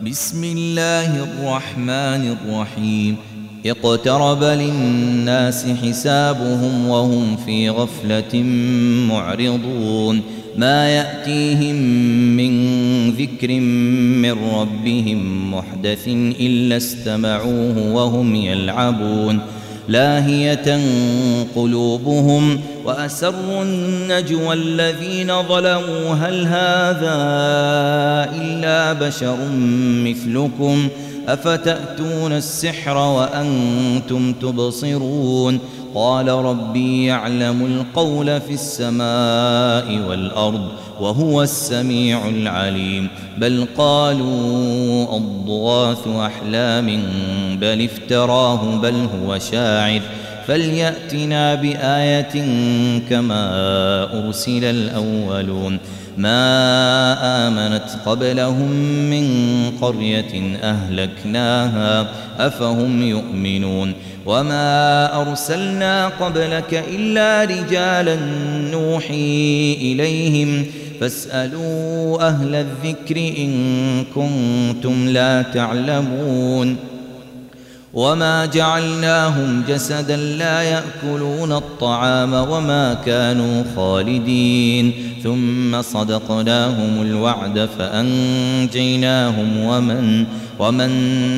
بسم الله الرحمن الرحيم. اقترب للناس حسابهم وهم في غفلة معرضون. ما يأتيهم من ذكر من ربهم محدث إلا استمعوه وهم يلعبون. لاهية قلوبهم وأسروا النجوى الذين ظلموا هل هذا إلا بشر مثلكم أفتأتون السحر وأنتم تبصرون. قال ربي يعلم القول في السماء والأرض وهو السميع العليم. بل قالوا أضغاث أحلام بل افتراه بل هو شاعر فليأتنا بآية كما أرسل الأولون. ما آمنت قبلهم من قرية أهلكناها أفهم يؤمنون. وما أرسلنا قبلك إلا رجالا نوحي إليهم فاسألوا أهل الذكر إن كنتم لا تعلمون. وما جعلناهم جسدا لا يأكلون الطعام وما كانوا خالدين. ثم صدقناهم الوعد فأنجيناهم ومن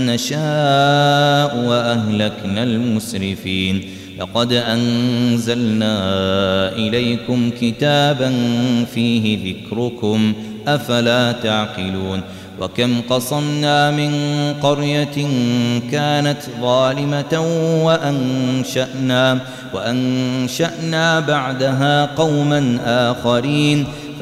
نشاء وأهلكنا المسرفين. لقد أنزلنا إليكم كتابا فيه ذكركم أفلا تعقلون. وكم قصمنا من قرية كانت ظالمة وأنشأنا بعدها قوما آخرين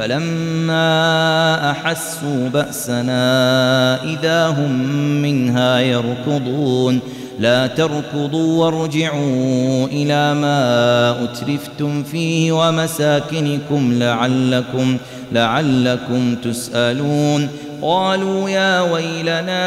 فلما أحسوا بأسنا إذا هم منها يركضون. لا تركضوا وارجعوا إلى ما أترفتم فيه ومساكنكم لعلكم تسألون. قالوا يا ويلنا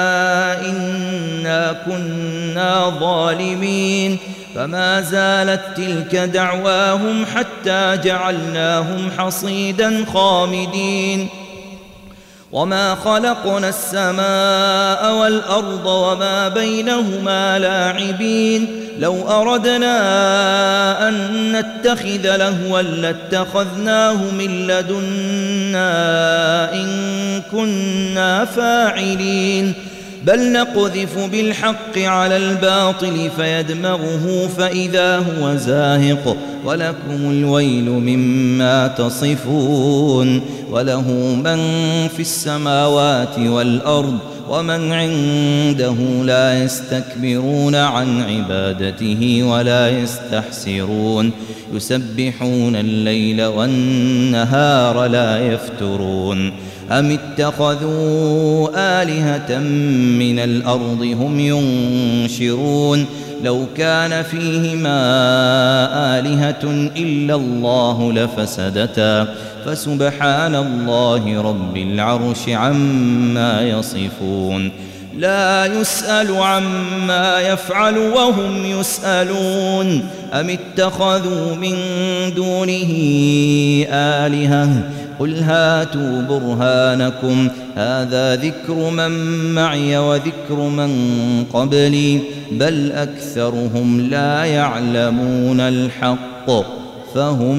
إنا كنا ظالمين. فما زالت تلك دعواهم حتى جعلناهم حصيدا خامدين. وما خلقنا السماء والأرض وما بينهما لاعبين. لو أردنا أن نتخذ لهوا لاتخذناه من لدنا إن كنا فاعلين. بل نقذف بالحق على الباطل فيدمغه فإذا هو زاهق ولكم الويل مما تصفون. وله من في السماوات والأرض ومن عنده لا يستكبرون عن عبادته ولا يستحسرون. يسبحون الليل والنهار لا يفترون. أم اتخذوا آلهة من الأرض هم ينشرون. لو كان فيهما آلهة إلا الله لفسدتا فسبحان الله رب العرش عما يصفون. لا يسأل عما يفعل وهم يسألون. أم اتخذوا من دونه آلهة قل هاتوا برهانكم هذا ذكر من معي وذكر من قبلي بل أكثرهم لا يعلمون الحق فهم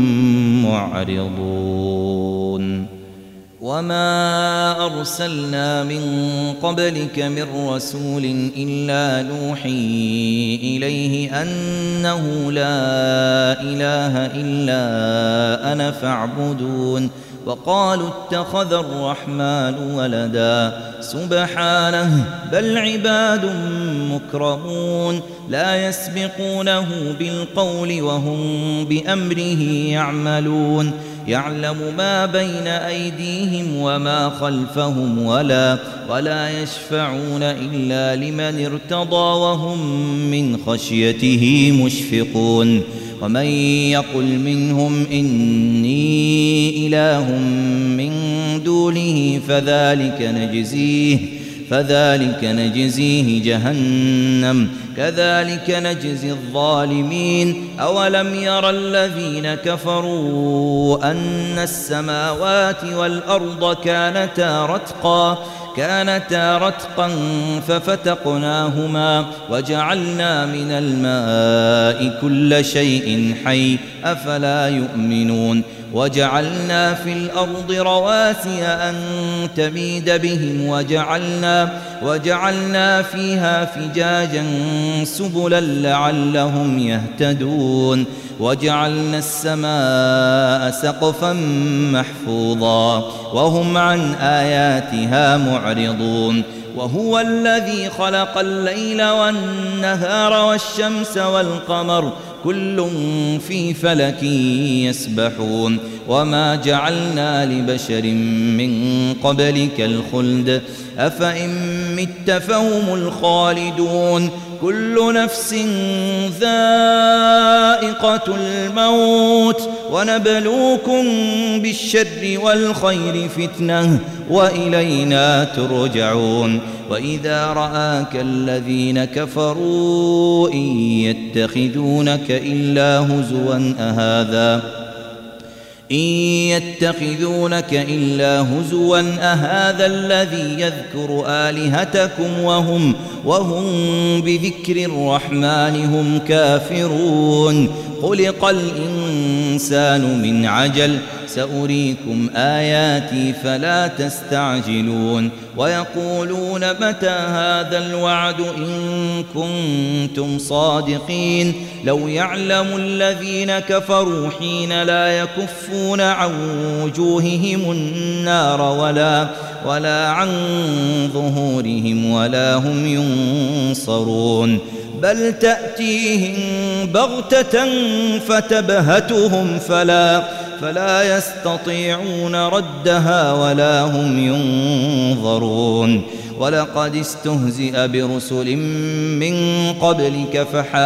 معرضون. وما أرسلنا من قبلك من رسول إلا نوحي إليه أنه لا إله إلا أنا فاعبدون. وقالوا اتخذ الرحمن ولدا سبحانه بل عباد مكرمون لا يسبقونه بالقول وهم بأمره يعملون. يعلم ما بين أيديهم وما خلفهم ولا يشفعون إلا لمن ارتضى وهم من خشيته مشفقون. ومن يقل منهم إني إله من دونه فذلك نجزيه جهنم كذلك نجزي الظالمين أولم ير الذين كفروا أن السماوات والأرض كانتا رتقا ففتقناهما وجعلنا من الماء كل شيء حي أفلا يؤمنون وجعلنا في الأرض رواسي أن تميد بهم وجعلنا فيها فجاجا سبلا لعلهم يهتدون وجعلنا السماء سقفا محفوظا وهم عن آياتها معرضون وهو الذي خلق الليل والنهار والشمس والقمر كل في فلك يسبحون وما جعلنا لبشر من قبلك الخلد أفإن مت فهم الخالدون كل نفس ذائقة الموت ونبلوكم بالشر والخير فتنة وإلينا ترجعون وإذا رآك الذين كفروا إن يتخذونك إلا هزوا أهذا الذي يذكر آلهتكم وهم بذكر الرحمن هم كافرون خلق الإنسان من عجل سأريكم آياتي فلا تستعجلون ويقولون متى هذا الوعد إن كنتم صادقين لو يعلم الذين كفروا حين لا يكفون عن وجوههم النار ولا عن ظهورهم ولا هم ينصرون بل تأتيهم بغتة فتبهتهم فلا يستطيعون ردها ولا هم ينظرون ولقد استهزئ برسل من قبلك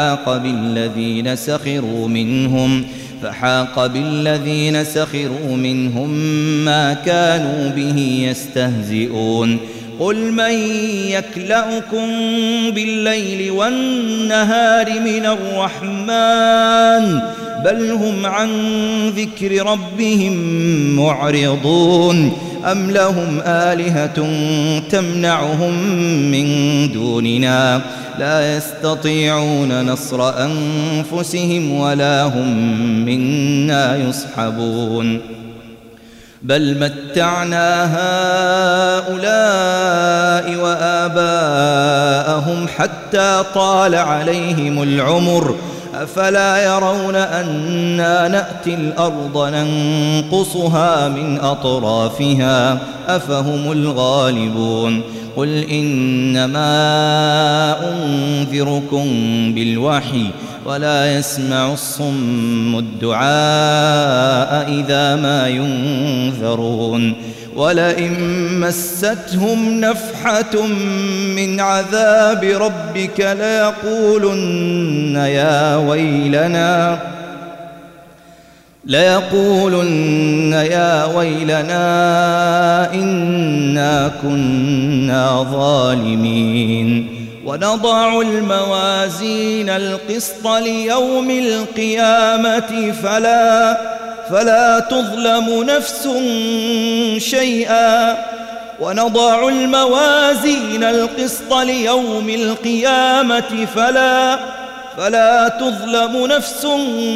فحاق بالذين سخروا منهم ما كانوا به يستهزئون قل من يكلؤكم بالليل والنهار من الرحمن بل هم عن ذكر ربهم معرضون أم لهم آلهة تمنعهم من دوننا لا يستطيعون نصر أنفسهم ولا هم منا يصحبون بل متعنا هؤلاء وآباءهم حتى طال عليهم العمر أفلا يرون أنا نأتي الأرض ننقصها من أطرافها أفهم الغالبون قل إنما أنذركم بالوحي ولا يسمع الصم الدعاء إذا ما ينذرون ولئن مستهم نفحة من عذاب ربك ليقولن يا ويلنا إنا كنا ظالمين ونضع الموازين القسط ليوم القيامة فلا تظلم نفس شيئا ونضع الموازين القسط ليوم القيامة فلا تظلم نفس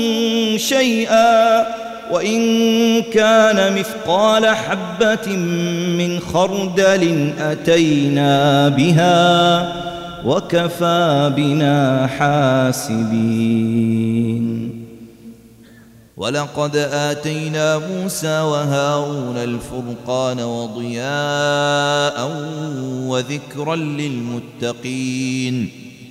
شيئا وإن كان مثقال حبة من خردل أتينا بها وكفى بنا حاسبين ولقد آتينا موسى وهارون الفرقان وضياء وذكرا للمتقين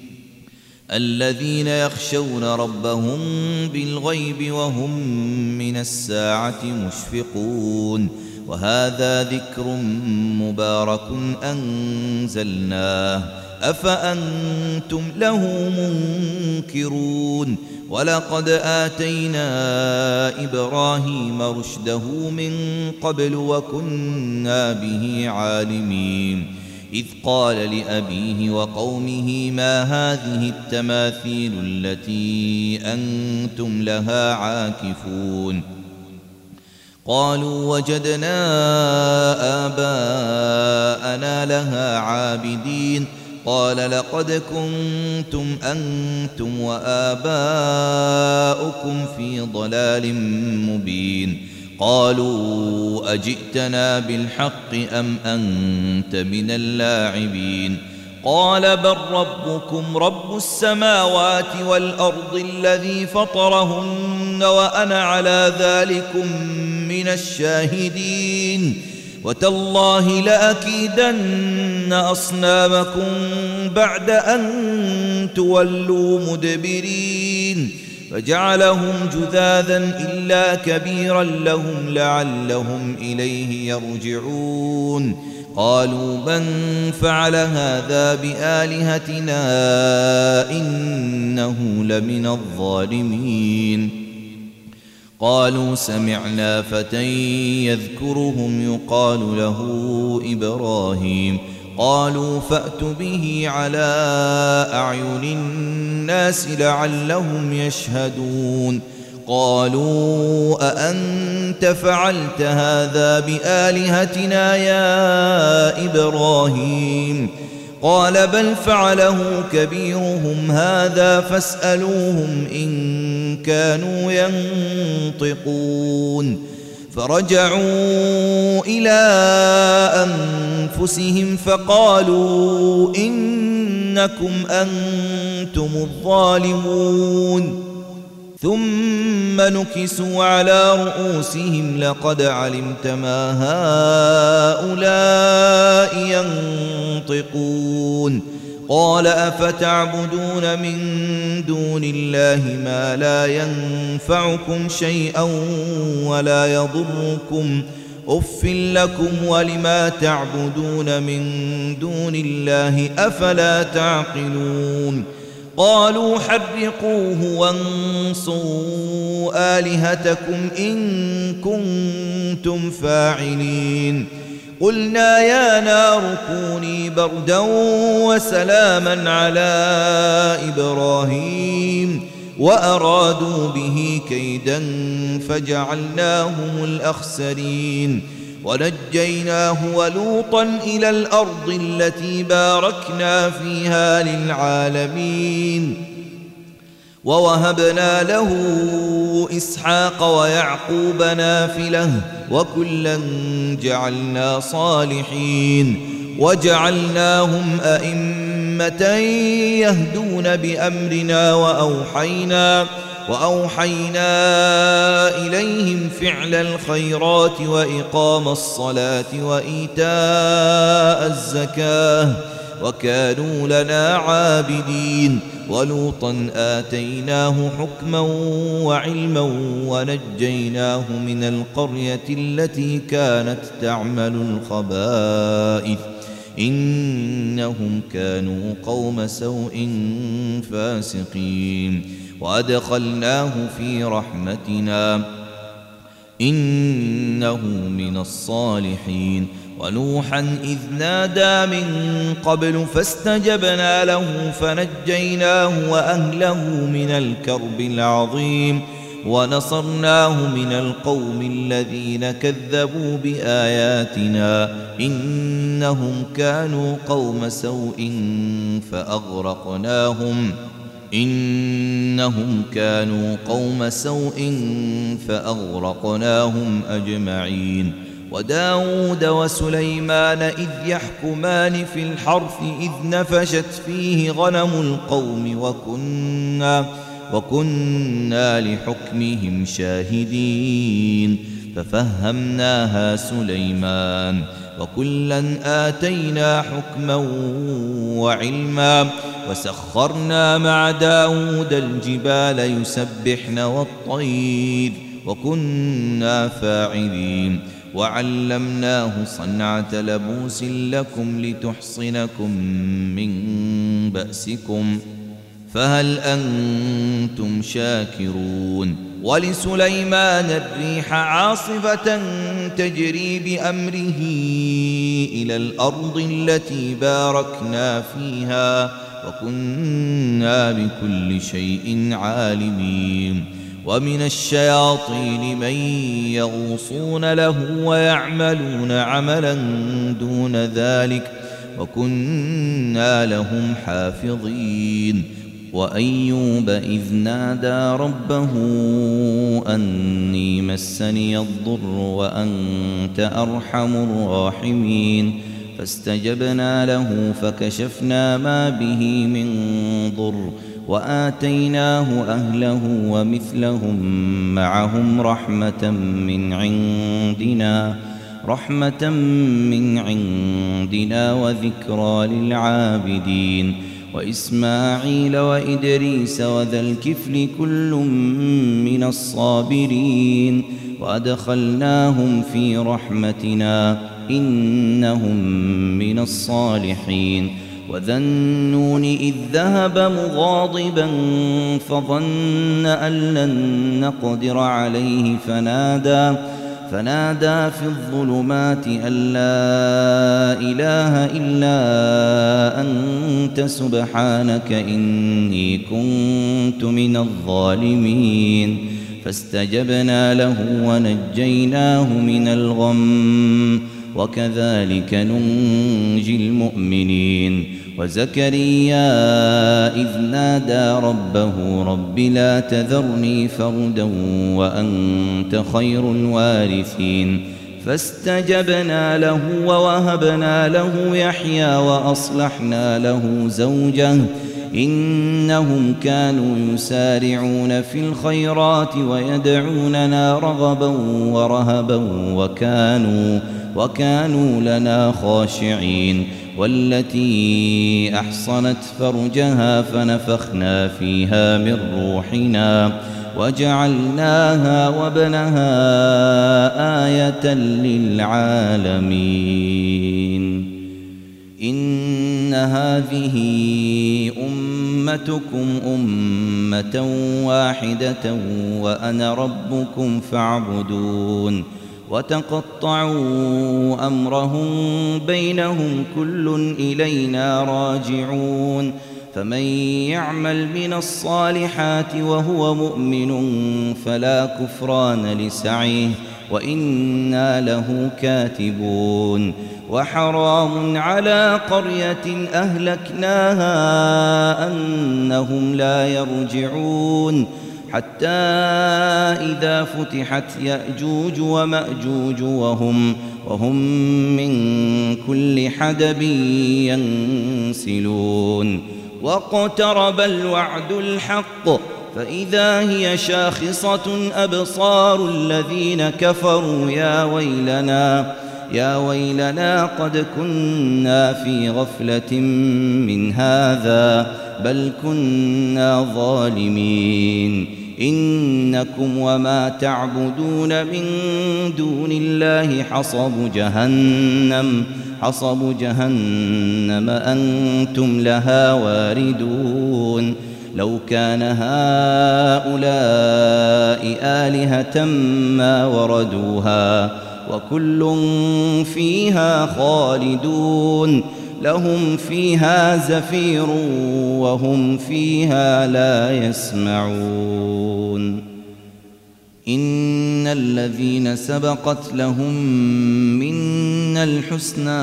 الذين يخشون ربهم بالغيب وهم من الساعة مشفقون وهذا ذكر مبارك أنزلناه أفأنتم له منكرون ولقد آتينا إبراهيم رشده من قبل وكنا به عالمين إذ قال لأبيه وقومه ما هذه التماثيل التي أنتم لها عاكفون قالوا وجدنا آباءنا لها عابدين قال لقد كنتم أنتم وآباؤكم في ضلال مبين قالوا أجئتنا بالحق أم أنت من اللاعبين قال بل ربكم رب السماوات والأرض الذي فطرهن وأنا على ذلكم من الشاهدين وتالله لأكيدن أصنامكم بعد أن تولوا مدبرين فجعلهم جذاذا إلا كبيرا لهم لعلهم إليه يرجعون قالوا من فعل هذا بآلهتنا إنه لمن الظالمين قالوا سمعنا فتى يذكرهم يقال له إبراهيم قالوا فأتوا به على أعين الناس لعلهم يشهدون قالوا أأنت فعلت هذا بآلهتنا يا إبراهيم قال بل فعله كبيرهم هذا فاسألوهم إن كانوا ينطقون فرجعوا إلى أنفسهم فقالوا إنكم أنتم الظالمون ثم نكسوا على رؤوسهم لقد علمت ما هؤلاء ينطقون قال أفتعبدون من دون الله ما لا ينفعكم شيئا ولا يضركم أف لكم ولما تعبدون من دون الله أفلا تعقلون قالوا حرقوه وانصروا آلهتكم إن كنتم فاعلين قلنا يا نار كوني بردا وسلاما على إبراهيم وأرادوا به كيدا فجعلناهم الأخسرين ونجيناه ولوطا إلى الأرض التي باركنا فيها للعالمين ووهبنا له إسحاق ويعقوب نافلة وكلا جعلنا صالحين وجعلناهم أئمة يهدون بأمرنا وأوحينا إليهم فعل الخيرات وإقام الصلاة وإيتاء الزكاة وكانوا لنا عابدين ولوطا آتيناه حكما وعلما ونجيناه من القرية التي كانت تعمل الخبائث إنهم كانوا قوم سوء فاسقين وأدخلناه في رحمتنا إنه من الصالحين ونوحا إذ نادى من قبل فاستجبنا له فنجيناه وأهله من الكرب العظيم ونصرناه من القوم الذين كذبوا بآياتنا إنهم كانوا قوم سوء فأغرقناهم أجمعين وداود وسليمان إذ يحكمان في الحرث إذ نفشت فيه غنم القوم وكنا لحكمهم شاهدين ففهمناها سليمان وكلا آتينا حكما وعلما وسخرنا مع داود الجبال يسبحن والطير وكنا فاعلين وعلمناه صنعة لبوس لكم لتحصنكم من بأسكم فهل أنتم شاكرون ولسليمان الريح عاصفة تجري بأمره إلى الأرض التي باركنا فيها وكنا بكل شيء عالمين ومن الشياطين من يغوصون له ويعملون عملا دون ذلك وكنا لهم حافظين وأيوب إذ نادى ربه أني مسني الضر وأنت أرحم الراحمين فاستجبنا له فكشفنا ما به من ضر وآتيناه أهله ومثلهم معهم رحمة من عندنا وذكرى للعابدين وإسماعيل وإدريس وذا الكفل كل من الصابرين وأدخلناهم في رحمتنا إنهم من الصالحين وذا النون إذ ذهب مغاضبا فظن أن لن نقدر عليه فنادى في الظلمات أن لا إله إلا أنت سبحانك إني كنت من الظالمين فاستجبنا له ونجيناه من الغم وكذلك ننجي المؤمنين وزكريا إذ نادى ربه رب لا تذرني فردا وأنت خير الوارثين فاستجبنا له ووهبنا له يحيى وأصلحنا له زوجه إنهم كانوا يسارعون في الخيرات ويدعوننا رغبا ورهبا وكانوا لنا خاشعين والتي أحصنت فرجها فنفخنا فيها من روحنا وجعلناها وابنها آية للعالمين إن هذه أمتكم أمة واحدة وأنا ربكم فاعبدون وتقطعوا أمرهم بينهم كل إلينا راجعون فمن يعمل من الصالحات وهو مؤمن فلا كفران لسعيه وإنا له كاتبون وحرام على قرية أهلكناها أنهم لا يرجعون حتى إذا فتحت يأجوج ومأجوج وهم من كل حدب ينسلون واقترب الوعد الحق فإذا هي شاخصة أبصار الذين كفروا يا ويلنا قد كنا في غفلة من هذا بل كنا ظالمين إنكم وما تعبدون من دون الله حصب جهنم أنتم لها واردون لو كان هؤلاء آلهة ما وردوها وكل فيها خالدون لهم فيها زفير وهم فيها لا يسمعون إن الذين سبقت لهم منا الحسنى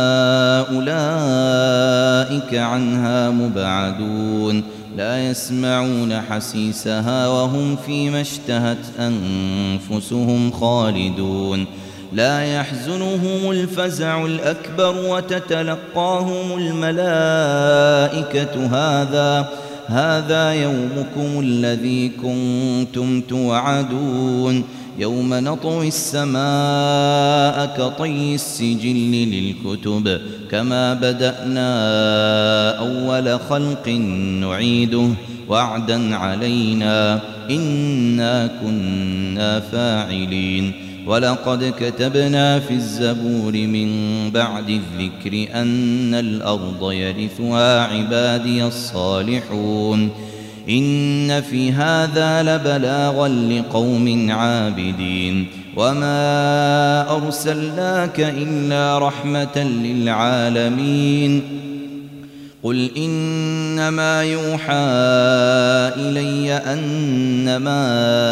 أولئك عنها مبعدون لا يسمعون حسيسها وهم فيما اشتهت أنفسهم خالدون لا يحزنهم الفزع الأكبر وتتلقاهم الملائكة هذا يومكم الذي كنتم توعدون يوم نطوي السماء كطي السجل للكتب كما بدأنا أول خلق نعيده وعدا علينا إنا كنا فاعلين ولقد كتبنا في الزبور من بعد الذكر أن الأرض يرثها عبادي الصالحون إن في هذا لبلاغا لقوم عابدين وما أرسلناك إلا رحمة للعالمين قل إنما يوحى إلي أنما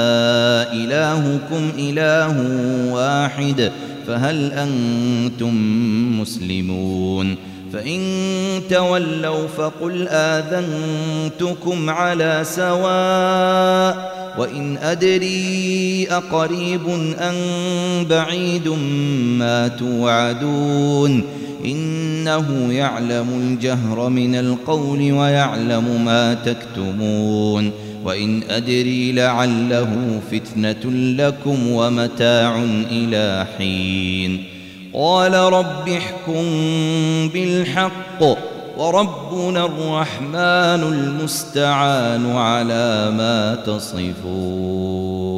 إلهكم إله واحد فهل أنتم مسلمون فإن تولوا فقل آذنتكم على سواء وإن أدري أقريب أم بعيد ما توعدون إنه يعلم الجهر من القول ويعلم ما تكتمون وإن أدري لعله فتنة لكم ومتاع إلى حين قال رب احكم بالحق وربنا الرحمن المستعان على ما تصفون.